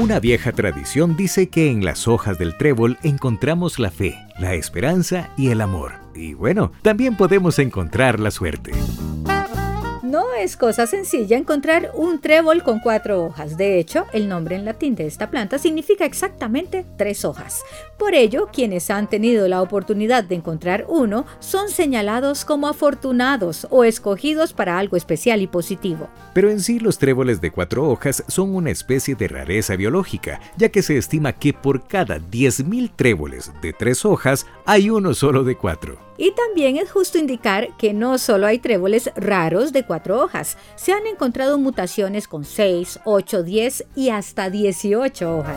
Una vieja tradición dice que en las hojas del trébol encontramos la fe, la esperanza y el amor. Y bueno, también podemos encontrar la suerte. No es cosa sencilla encontrar un trébol con 4 hojas. De hecho, el nombre en latín de esta planta significa exactamente 3 hojas. Por ello, quienes han tenido la oportunidad de encontrar uno son señalados como afortunados o escogidos para algo especial y positivo. Pero en sí los tréboles de 4 hojas son una especie de rareza biológica, ya que se estima que por cada 10.000 tréboles de 3 hojas hay uno solo de 4. Y también es justo indicar que no solo hay tréboles raros de 4 hojas, se han encontrado mutaciones con 6, 8, 10 y hasta 18 hojas.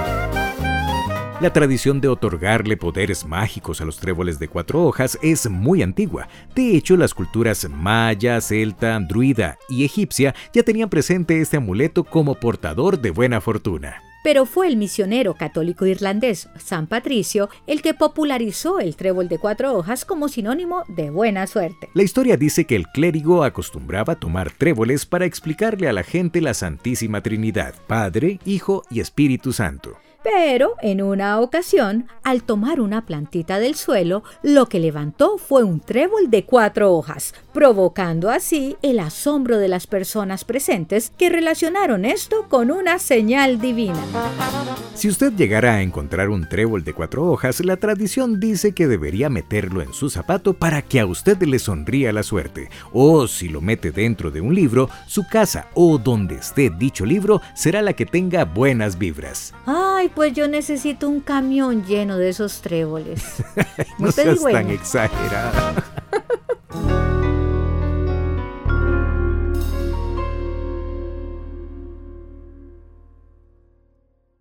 La tradición de otorgarle poderes mágicos a los tréboles de 4 hojas es muy antigua. De hecho, las culturas maya, celta, druida y egipcia ya tenían presente este amuleto como portador de buena fortuna. Pero fue el misionero católico irlandés San Patricio el que popularizó el trébol de 4 hojas como sinónimo de buena suerte. La historia dice que el clérigo acostumbraba tomar tréboles para explicarle a la gente la Santísima Trinidad, Padre, Hijo y Espíritu Santo. Pero en una ocasión, al tomar una plantita del suelo, lo que levantó fue un trébol de 4 hojas, provocando así el asombro de las personas presentes que relacionaron esto con una señal divina. Si usted llegara a encontrar un trébol de 4 hojas, la tradición dice que debería meterlo en su zapato para que a usted le sonría la suerte. O si lo mete dentro de un libro, su casa o donde esté dicho libro será la que tenga buenas vibras. Ay, pues yo necesito un camión lleno de esos tréboles. No seas tan exagerada.